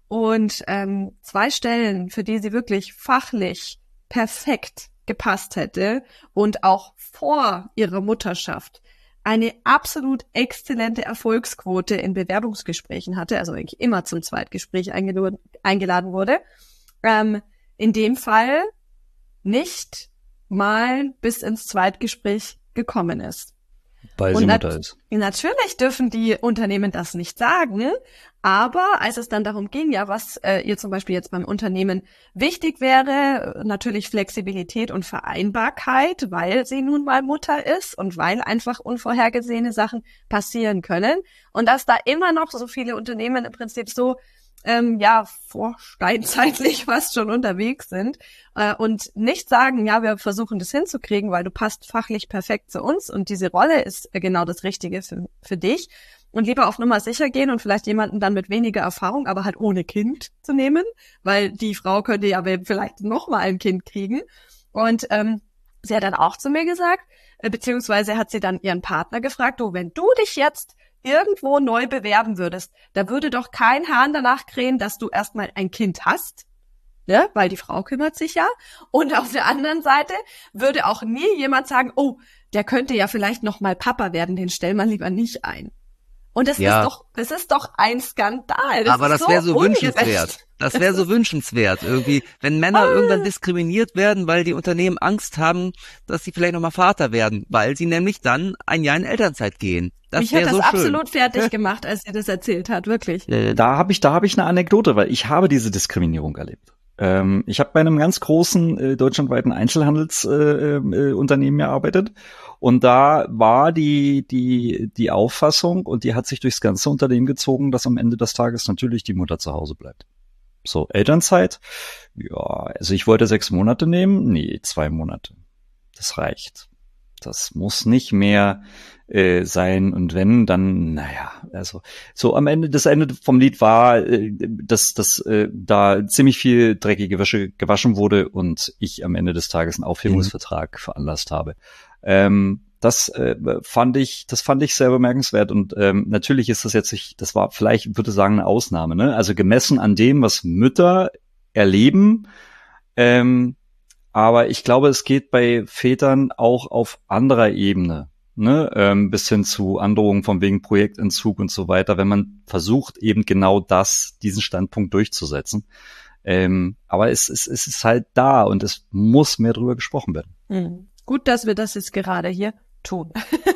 Speaker 4: Und ähm, zwei Stellen, für die sie wirklich fachlich perfekt gepasst hätte und auch vor ihrer Mutterschaft eine absolut exzellente Erfolgsquote in Bewerbungsgesprächen hatte, also eigentlich immer zum Zweitgespräch eingeladen, eingeladen wurde, ähm, in dem Fall nicht mal bis ins Zweitgespräch gekommen ist.
Speaker 3: Weil sie Mutter ist.
Speaker 4: Natürlich dürfen die Unternehmen das nicht sagen, aber als es dann darum ging, ja, was äh, ihr zum Beispiel jetzt beim Unternehmen wichtig wäre, natürlich Flexibilität und Vereinbarkeit, weil sie nun mal Mutter ist und weil einfach unvorhergesehene Sachen passieren können und dass da immer noch so viele Unternehmen im Prinzip so Ähm, ja, vorsteinzeitlich fast schon unterwegs sind äh, und nicht sagen, ja, wir versuchen das hinzukriegen, weil du passt fachlich perfekt zu uns und diese Rolle ist äh, genau das Richtige für, für dich. und lieber auf Nummer sicher gehen und vielleicht jemanden dann mit weniger Erfahrung, aber halt ohne Kind zu nehmen, weil die Frau könnte ja vielleicht noch mal ein Kind kriegen. Und ähm, sie hat dann auch zu mir gesagt, äh, beziehungsweise hat sie dann ihren Partner gefragt, du, wenn du dich jetzt irgendwo neu bewerben würdest, da würde doch kein Hahn danach krähen, dass du erstmal ein Kind hast, ne? Weil die Frau kümmert sich ja. Und auf der anderen Seite würde auch nie jemand sagen, oh, der könnte ja vielleicht noch mal Papa werden, den stell mal lieber nicht ein. Und das
Speaker 2: ja.
Speaker 4: ist doch, das ist doch ein Skandal. Das
Speaker 2: Aber das
Speaker 4: so
Speaker 2: wäre so
Speaker 4: ungerecht.
Speaker 2: wünschenswert. Das wäre so wünschenswert irgendwie, wenn Männer
Speaker 4: Ah.
Speaker 2: irgendwann diskriminiert werden, weil die Unternehmen Angst haben, dass sie vielleicht nochmal Vater werden, weil sie nämlich dann ein Jahr in Elternzeit gehen. Das
Speaker 4: Mich hat
Speaker 2: wäre
Speaker 4: das
Speaker 2: so schön.
Speaker 4: absolut fertig gemacht, als sie das erzählt hat, wirklich.
Speaker 3: Äh, Da habe ich, da habe ich eine Anekdote, weil ich habe diese Diskriminierung erlebt. Ähm, ich habe bei einem ganz großen äh, deutschlandweiten Einzelhandelsunternehmen äh, äh, Unternehmen gearbeitet und da war die die die Auffassung und die hat sich durchs ganze Unternehmen gezogen, dass am Ende des Tages natürlich die Mutter zu Hause bleibt. So, Elternzeit, ja, also ich wollte sechs Monate nehmen, nee, zwei Monate. Das reicht. Das muss nicht mehr äh, sein und wenn, dann, naja, also so am Ende, das Ende vom Lied war, äh, dass, dass äh, da ziemlich viel dreckige Wäsche gewaschen wurde und ich am Ende des Tages einen Aufhebungsvertrag mhm. veranlasst habe. Ähm, das äh, fand ich, das fand ich sehr bemerkenswert und ähm, natürlich ist das jetzt nicht, das war vielleicht, würde ich sagen, eine Ausnahme, ne? Also gemessen an dem, was Mütter erleben, ähm, aber ich glaube, es geht bei Vätern auch auf anderer Ebene, ne, ähm, bis hin zu Androhungen von wegen Projektentzug und so weiter, wenn man versucht, eben genau das, diesen Standpunkt durchzusetzen. Ähm, aber es, es, es ist halt da und es muss mehr drüber gesprochen werden.
Speaker 4: Hm. Gut, dass wir das jetzt gerade hier tun.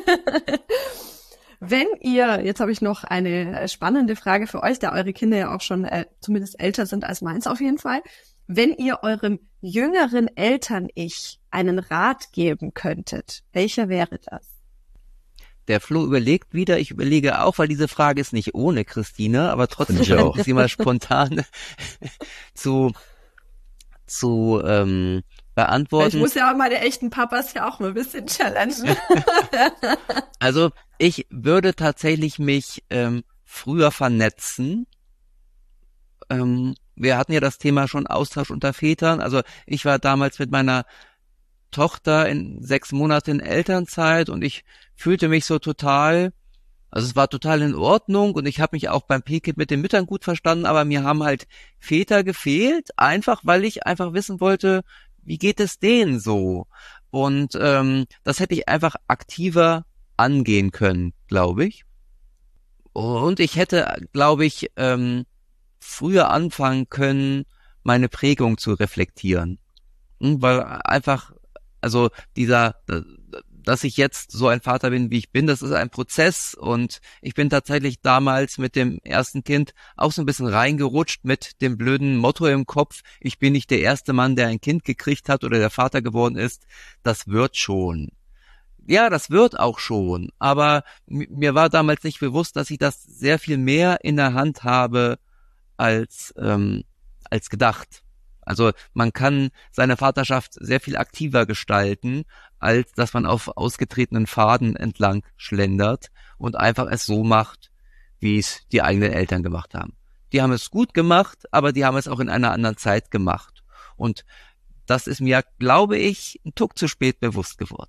Speaker 4: Wenn ihr, jetzt habe ich noch eine spannende Frage für euch, da eure Kinder ja auch schon äh, zumindest älter sind als meins auf jeden Fall. Wenn ihr eurem jüngeren Eltern-Ich einen Rat geben könntet, welcher wäre das?
Speaker 2: Der Flo überlegt wieder, ich überlege auch, weil diese Frage ist nicht ohne Christine, aber trotzdem
Speaker 3: Ich auch.
Speaker 2: sie mal spontan zu zu ähm, beantworten.
Speaker 4: Ich muss ja auch meine echten Papas ja auch mal ein bisschen challengen.
Speaker 2: Also ich würde tatsächlich mich ähm, früher vernetzen. Ähm, wir hatten ja das Thema schon Austausch unter Vätern. Also ich war damals mit meiner Tochter in sechs Monate in Elternzeit und ich fühlte mich so total, also es war total in Ordnung und ich habe mich auch beim P K I P mit den Müttern gut verstanden, aber mir haben halt Väter gefehlt, einfach weil ich einfach wissen wollte, wie geht es denen so? Und ähm, das hätte ich einfach aktiver angehen können, glaube ich. Und ich hätte, glaube ich, ähm, früher anfangen können, meine Prägung zu reflektieren. Hm, weil einfach, also dieser, dass ich jetzt so ein Vater bin, wie ich bin, das ist ein Prozess und ich bin tatsächlich damals mit dem ersten Kind auch so ein bisschen reingerutscht mit dem blöden Motto im Kopf, ich bin nicht der erste Mann, der ein Kind gekriegt hat oder der Vater geworden ist, das wird schon. Ja, das wird auch schon, aber mir war damals nicht bewusst, dass ich das sehr viel mehr in der Hand habe als ähm, als gedacht. Also man kann seine Vaterschaft sehr viel aktiver gestalten, als dass man auf ausgetretenen Pfaden entlang schlendert und einfach es so macht, wie es die eigenen Eltern gemacht haben. Die haben es gut gemacht, aber die haben es auch in einer anderen Zeit gemacht. Und das ist mir, glaube ich, ein Tuck zu spät bewusst geworden.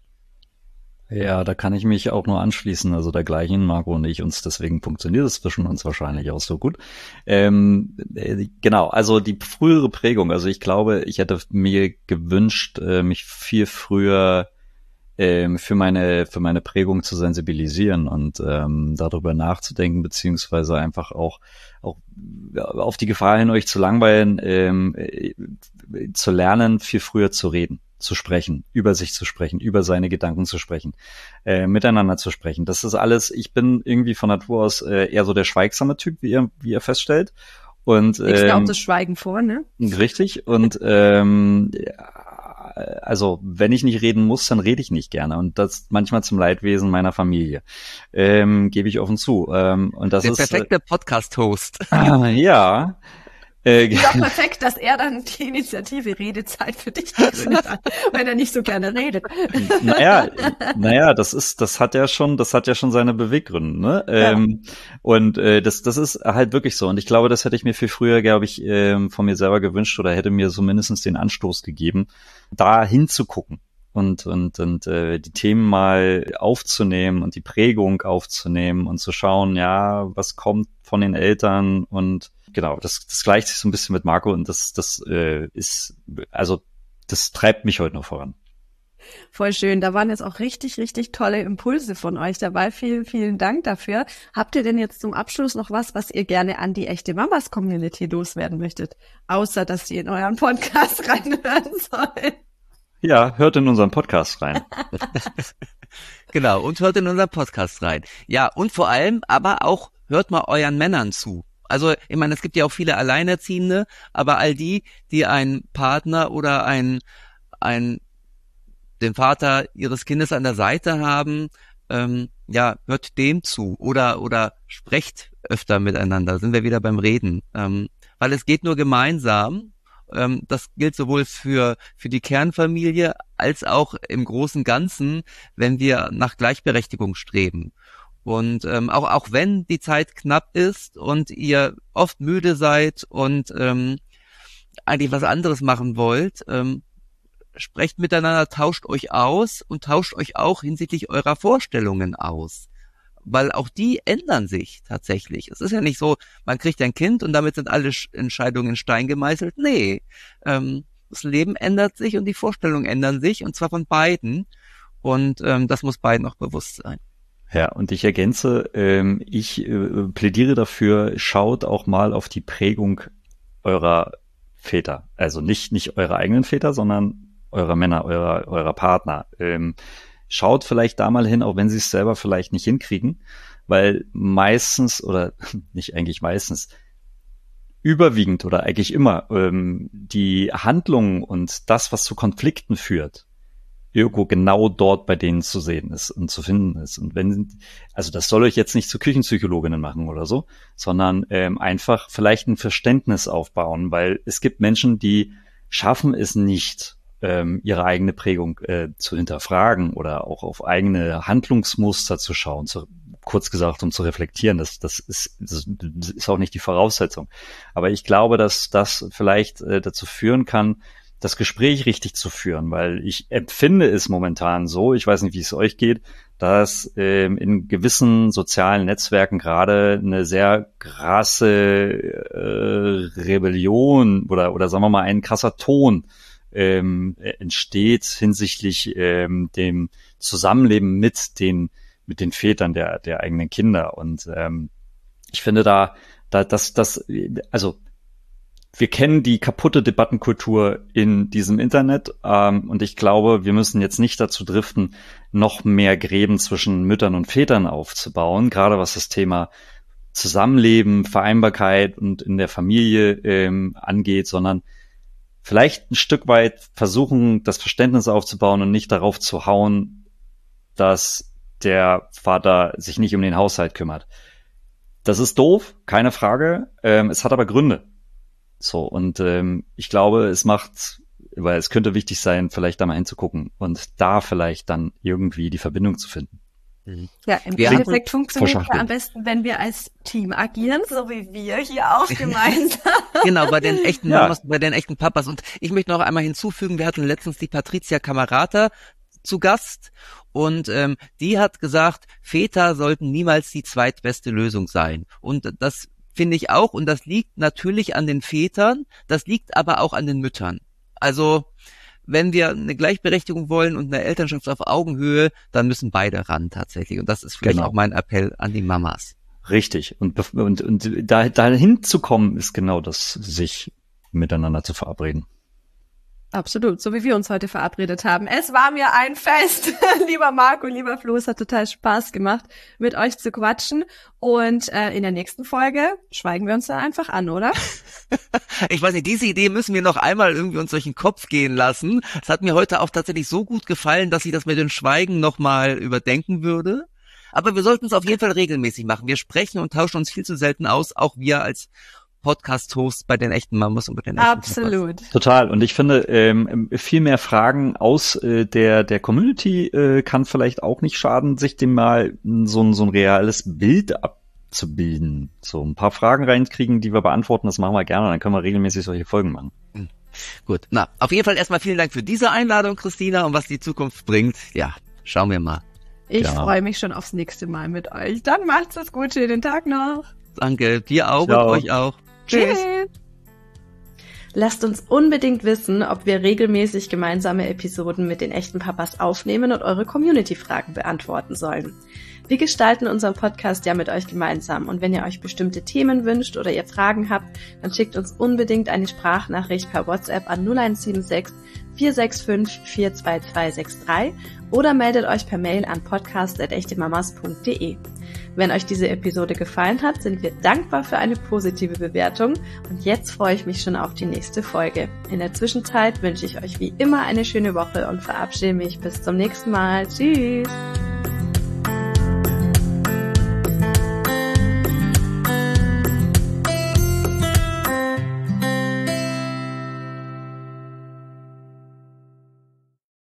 Speaker 3: Ja, da kann ich mich auch nur anschließen, also dergleichen, Marco und ich uns, deswegen funktioniert es zwischen uns wahrscheinlich auch so gut. Ähm, äh, genau, also die frühere Prägung, also ich glaube, ich hätte mir gewünscht, äh, mich viel früher ähm, für meine für meine Prägung zu sensibilisieren und ähm, darüber nachzudenken, beziehungsweise einfach auch auch auf die Gefahr hin, euch zu langweilen, ähm, äh, zu lernen, viel früher zu reden, zu sprechen, über sich zu sprechen, über seine Gedanken zu sprechen, äh, miteinander zu sprechen. Das ist alles, ich bin irgendwie von Natur aus äh, eher so der schweigsame Typ, wie ihr, wie ihr feststellt. Und
Speaker 4: Ich glaube,
Speaker 3: ähm,
Speaker 4: das Schweigen vor, ne?
Speaker 3: richtig. Und ähm, also wenn ich nicht reden muss, dann rede ich nicht gerne. Und das manchmal zum Leidwesen meiner Familie. Ähm, gebe ich offen zu. Ähm, und das
Speaker 2: Der
Speaker 3: ist
Speaker 2: perfekte Podcast-Host.
Speaker 3: äh, ja. Äh,
Speaker 4: Ist auch perfekt, dass er dann die Initiative Redezeit für dich gegründet hat, wenn er nicht so gerne redet.
Speaker 3: Naja, naja, das ist, das hat ja schon, das hat ja schon seine Beweggründe, ne? Ja. Ähm, und äh, das, das ist halt wirklich so. Und ich glaube, das hätte ich mir viel früher, glaube ich, ähm, von mir selber gewünscht oder hätte mir so mindestens den Anstoß gegeben, da hinzugucken und und und äh, die Themen mal aufzunehmen und die Prägung aufzunehmen und zu schauen, ja, was kommt von den Eltern und genau, das, das gleicht sich so ein bisschen mit Marco und das, das äh, ist, also das treibt mich heute noch voran.
Speaker 4: Voll schön. Da waren jetzt auch richtig, richtig tolle Impulse von euch dabei. Vielen, vielen Dank dafür. Habt ihr denn jetzt zum Abschluss noch was, was ihr gerne an die echte Mamas Community loswerden möchtet? Außer, dass sie in euren Podcast reinhören sollen.
Speaker 3: Ja, hört in unseren Podcast rein.
Speaker 2: Genau, und hört in unseren Podcast rein. Ja, und vor allem aber auch hört mal euren Männern zu. Also, ich meine, es gibt ja auch viele Alleinerziehende, aber all die, die einen Partner oder einen, einen, den Vater ihres Kindes an der Seite haben, ähm, ja, hört dem zu oder, oder sprecht öfter miteinander, sind wir wieder beim Reden, ähm, weil es geht nur gemeinsam. Ähm, das gilt sowohl für, für die Kernfamilie als auch im großen Ganzen, wenn wir nach Gleichberechtigung streben. Und ähm, auch auch wenn die Zeit knapp ist und ihr oft müde seid und ähm, eigentlich was anderes machen wollt, ähm, sprecht miteinander, tauscht euch aus und tauscht euch auch hinsichtlich eurer Vorstellungen aus. Weil auch die ändern sich tatsächlich. Es ist ja nicht so, man kriegt ein Kind und damit sind alle Entscheidungen in Stein gemeißelt. Nee, ähm, das Leben ändert sich und die Vorstellungen ändern sich und zwar von beiden. Und ähm, das muss beiden auch bewusst sein.
Speaker 3: Ja, und ich ergänze, ähm, ich äh, plädiere dafür, schaut auch mal auf die Prägung eurer Väter. Also nicht nicht eure eigenen Väter, sondern eurer Männer, eurer eurer Partner. Ähm, schaut vielleicht da mal hin, auch wenn sie es selber vielleicht nicht hinkriegen, weil meistens, oder nicht eigentlich meistens, überwiegend oder eigentlich immer ähm, die Handlungen und das, was zu Konflikten führt, irgendwo genau dort bei denen zu sehen ist und zu finden ist. Und wenn, also das soll euch jetzt nicht zu Küchenpsychologinnen machen oder so, sondern ähm, einfach vielleicht ein Verständnis aufbauen, weil es gibt Menschen, die schaffen es nicht, ähm, ihre eigene Prägung äh, zu hinterfragen oder auch auf eigene Handlungsmuster zu schauen, zu, kurz gesagt, um zu reflektieren. Das, das, ist, das ist auch nicht die Voraussetzung. Aber ich glaube, dass das vielleicht äh, dazu führen kann, das Gespräch richtig zu führen, weil ich empfinde es momentan so, ich weiß nicht, wie es euch geht, dass ähm, in gewissen sozialen Netzwerken gerade eine sehr krasse äh, Rebellion oder oder sagen wir mal ein krasser Ton ähm, entsteht hinsichtlich ähm, dem Zusammenleben mit den mit den Vätern der der eigenen Kinder und ähm, ich finde da da das das also wir kennen die kaputte Debattenkultur in diesem Internet ähm, und ich glaube, wir müssen jetzt nicht dazu driften, noch mehr Gräben zwischen Müttern und Vätern aufzubauen, gerade was das Thema Zusammenleben, Vereinbarkeit und in der Familie ähm, angeht, sondern vielleicht ein Stück weit versuchen, das Verständnis aufzubauen und nicht darauf zu hauen, dass der Vater sich nicht um den Haushalt kümmert. Das ist doof, keine Frage, ähm, es hat aber Gründe. So, und ähm, ich glaube, es macht, weil es könnte wichtig sein, vielleicht da mal hinzugucken und da vielleicht dann irgendwie die Verbindung zu finden.
Speaker 4: Ja, im wir Endeffekt funktioniert es ja am besten, wenn wir als Team agieren, so wie wir hier auch gemeinsam.
Speaker 2: Genau, bei den echten ja. Mamas, bei den echten Papas. Und ich möchte noch einmal hinzufügen, wir hatten letztens die Patricia Camerata zu Gast und ähm, die hat gesagt, Väter sollten niemals die zweitbeste Lösung sein. Und das finde ich auch, und das liegt natürlich an den Vätern, das liegt aber auch an den Müttern. Also wenn wir eine Gleichberechtigung wollen und eine Elternschaft auf Augenhöhe, dann müssen beide ran tatsächlich. Und das ist vielleicht genau. auch mein Appell an die Mamas.
Speaker 3: Richtig. Und, und, und da, dahin zu kommen, ist genau das, sich miteinander zu verabreden.
Speaker 4: Absolut, so wie wir uns heute verabredet haben. Es war mir ein Fest, lieber Marco, lieber Flo, es hat total Spaß gemacht, mit euch zu quatschen. Und äh, in der nächsten Folge schweigen wir uns dann einfach an, oder?
Speaker 2: Ich weiß nicht, diese Idee müssen wir noch einmal irgendwie uns durch den Kopf gehen lassen. Es hat mir heute auch tatsächlich so gut gefallen, dass ich das mit dem Schweigen nochmal überdenken würde. Aber wir sollten es auf jeden Fall regelmäßig machen. Wir sprechen und tauschen uns viel zu selten aus, auch wir als Podcast-Host bei den echten Mamas und bei den echten
Speaker 4: Absolut.
Speaker 2: Papas.
Speaker 3: Total. Und ich finde, ähm, viel mehr Fragen aus äh, der der Community äh, kann vielleicht auch nicht schaden, sich dem mal so ein so ein reales Bild abzubilden. So ein paar Fragen reinkriegen, die wir beantworten, das machen wir gerne. Dann können wir regelmäßig solche Folgen machen.
Speaker 2: Mhm. Gut, na, auf jeden Fall erstmal vielen Dank für diese Einladung, Christina, und was die Zukunft bringt. Ja, schauen wir mal.
Speaker 4: Ich
Speaker 3: Ja.
Speaker 4: freue mich schon aufs nächste Mal mit euch. Dann macht's es gut, schönen Tag noch.
Speaker 2: Danke, dir auch
Speaker 3: Ciao.
Speaker 2: und euch auch.
Speaker 4: Tschüss.
Speaker 1: Lasst uns unbedingt wissen, ob wir regelmäßig gemeinsame Episoden mit den echten Papas aufnehmen und eure Community-Fragen beantworten sollen. Wir gestalten unseren Podcast ja mit euch gemeinsam, und wenn ihr euch bestimmte Themen wünscht oder ihr Fragen habt, dann schickt uns unbedingt eine Sprachnachricht per WhatsApp an null eins sieben sechs, vier sechs fünf, vier zwei zwei sechs drei oder meldet euch per Mail an podcast at echtemamas punkt de. Wenn euch diese Episode gefallen hat, sind wir dankbar für eine positive Bewertung, und jetzt freue ich mich schon auf die nächste Folge. In der Zwischenzeit wünsche ich euch wie immer eine schöne Woche und verabschiede mich bis zum nächsten Mal. Tschüss!